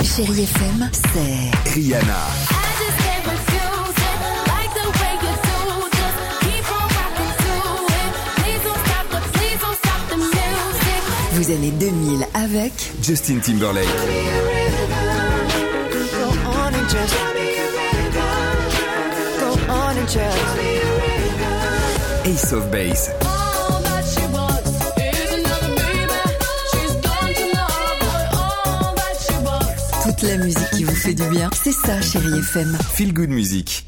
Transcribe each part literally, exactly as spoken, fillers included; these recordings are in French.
Chérie F M, c'est Rihanna. Vous aimez deux mille avec Justin Timberlake. Ace of Base. toute la musique qui vous fait du bien. C'est ça, Chérie F M. Feel Good Music.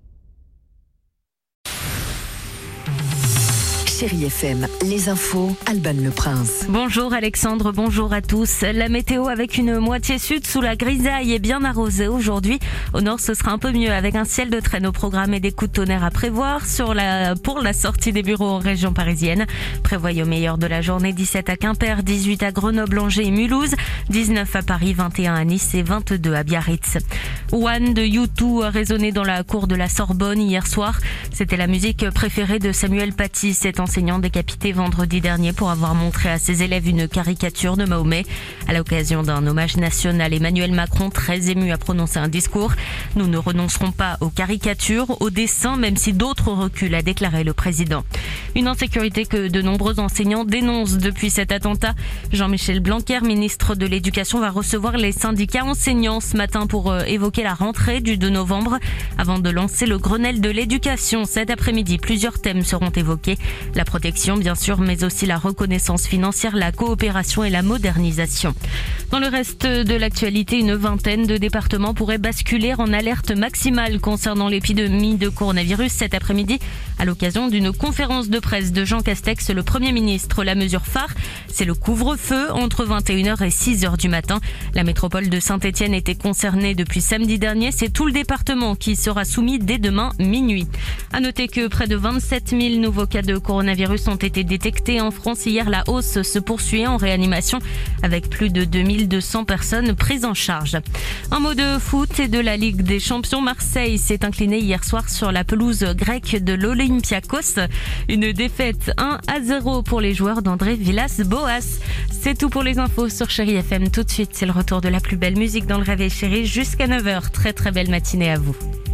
Chérie F M, les infos, Alban Le Prince. Bonjour Alexandre, bonjour à tous. La météo avec une moitié sud sous la grisaille et bien arrosée aujourd'hui. Au nord, ce sera un peu mieux avec un ciel de traîneau programmé et des coups de tonnerre à prévoir sur la, pour la sortie des bureaux en région parisienne. Prévoyez au meilleur de la journée dix-sept à Quimper, dix-huit à Grenoble, Angers et Mulhouse, dix-neuf à Paris, vingt et un à Nice et vingt-deux à Biarritz. One de U deux a résonné dans la cour de la Sorbonne hier soir. C'était la musique préférée de Samuel Paty, cet enseignant décapité vendredi dernier pour avoir montré à ses élèves une caricature de Mahomet. À l'occasion d'un hommage national, Emmanuel Macron, très ému, a prononcé un discours. Nous ne renoncerons pas aux caricatures, aux dessins, même si d'autres reculent, a déclaré le président. Une insécurité que de nombreux enseignants dénoncent depuis cet attentat. Jean-Michel Blanquer, ministre de l'Éducation, va recevoir les syndicats enseignants ce matin pour évoquer la rentrée du deux novembre. Avant de lancer le Grenelle de l'éducation cet après-midi, plusieurs thèmes seront évoqués. La protection, bien sûr, mais aussi la reconnaissance financière, la coopération et la modernisation. Dans le reste de l'actualité, une vingtaine de départements pourraient basculer en alerte maximale concernant l'épidémie de coronavirus cet après-midi. À l'occasion d'une conférence de presse de Jean Castex, le Premier ministre, la mesure phare, c'est le couvre-feu entre vingt et une heures et six heures du matin. La métropole de Saint-Étienne était concernée depuis samedi dernier. C'est tout le département qui sera soumis dès demain minuit. À noter que près de vingt-sept mille nouveaux cas de coronavirus ont été détectés en France. Hier, la hausse se poursuit en réanimation avec plus de deux mille deux cents personnes prises en charge. Un mot de foot et de la Ligue des Champions. Marseille s'est incliné hier soir sur la pelouse grecque de l'Olympiakos. Une défaite un à zéro pour les joueurs d'André Villas-Boas. C'est tout pour les infos sur Chérie F M. Tout de suite, c'est le retour de la plus belle musique dans le Réveil Chérie jusqu'à neuf heures. Très très belle matinée à vous.